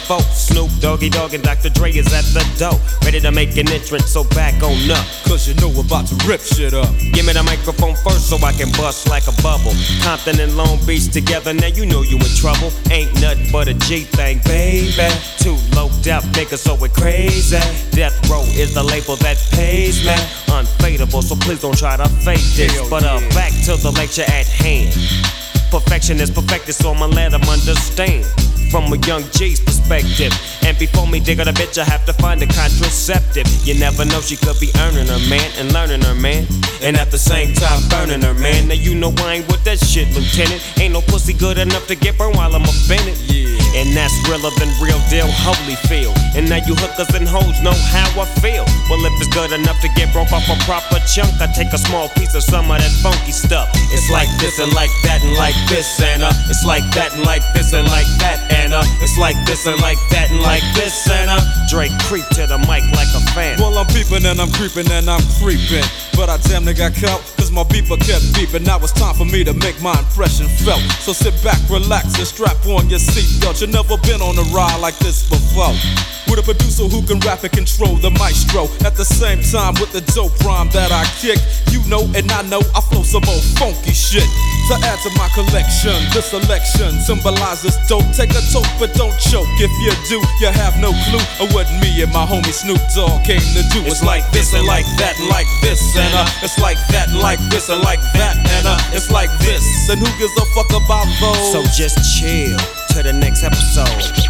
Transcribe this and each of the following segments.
folk. Snoop Doggy Dogg and Dr. Dre is at the door, ready to make an entrance, so back on up. Cause you know we're about to rip shit up. Give me the microphone first so I can bust like a bubble. Compton and Long Beach together, now you know you in trouble. Ain't nothing but a G thing, baby. Too low depth niggas, so we're crazy. Death Row is the label that pays me. Unfadable, so please don't try to fake this. But back to the lecture at hand. Perfection is perfected, so I'ma let them understand from a young G's perspective. And before me dig on a bitch, I have to find a contraceptive. You never know, she could be earning her man and learning her man, and at the same time burning her man. Now you know I ain't with that shit, Lieutenant. Ain't no pussy good enough to get burned while I'm offended. And that's realer than real deal, Holyfield. And now you hookers and hoes know how I feel. Well, if it's good enough to get broke off a proper chunk, I take a small piece of some of that funky stuff. It's like this and like that and like this and it's like that and like this and like that and it's like this and like that and like this and Drake creep to the mic like a fan. Well, I'm peeping and I'm creeping and I'm creeping, but I damn near got caught cause my beeper kept beeping. Now it's time for me to make my impression felt. So sit back, relax and strap on your seatbelt. You never been on a ride like this before, with a producer who can rap and control the maestro. At the same time with the dope rhyme that I kick, you know and I know I flow some old funky shit. To add to my collection, this selection symbolizes dope. Take a toke but don't choke. If you do, you have no clue of what me and my homie Snoop Dogg came to do. It's like this and like that and like this and it's like that and like this and like that and it's like this. And who gives a fuck about those? So just chill to the next episode.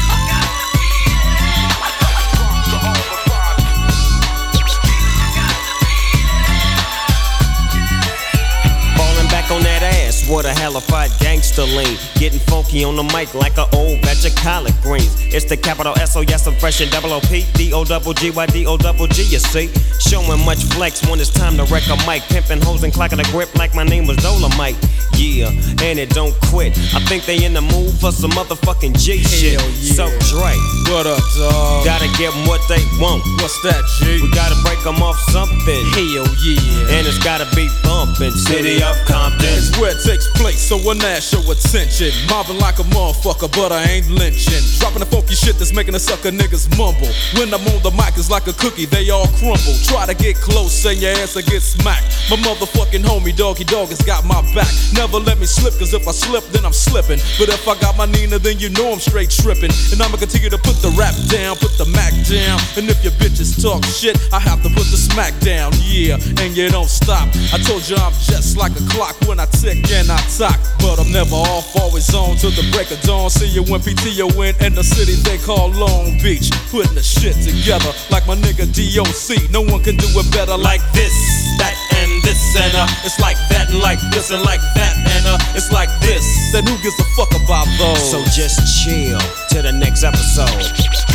On that ass, what a hellified gangster lean. Getting funky on the mic like an old batch of collard greens. It's the capital S, oh yes, I'm fresh and double O-P D-O-double-G-Y-D-O-double-G, you see. Showing much flex when it's time to wreck a mic. Pimping hoes and clocking a grip like my name was Dolomite. Yeah, and it don't quit. I think they in the mood for some motherfucking G shit. Yeah. So Dre, what up, dawg? gotta give them what they want. What's that, G? We gotta break them off something. Hell yeah. And it's gotta be bumpin'. City of Compton. It's where it takes place, so when that show attention. Mobbing like a motherfucker, but I ain't lynching. Dropping the funky shit that's making the sucker niggas mumble. When I'm on the mic, it's like a cookie, they all crumble. Try to get close and your ass will get smacked. My motherfucking homie Doggy Dogg has got my back. Never let me slip, cause if I slip, then I'm slipping. But if I got my Nina, then you know I'm straight tripping. And I'ma continue to put the rap down, put the Mac down. And if your bitches talk shit, I have to put the smack down. Yeah, and you don't stop. I told you I'm just like a clock when I tick and I talk. But I'm never off, always on till the break of dawn. See you when PTO in the city they call Long Beach. Putting the shit together like my nigga DOC. No one can do it better like this, that, and this, and it's like that, and like this, and like that, and it's like this. Then who gives a fuck about those? So just chill to the next episode.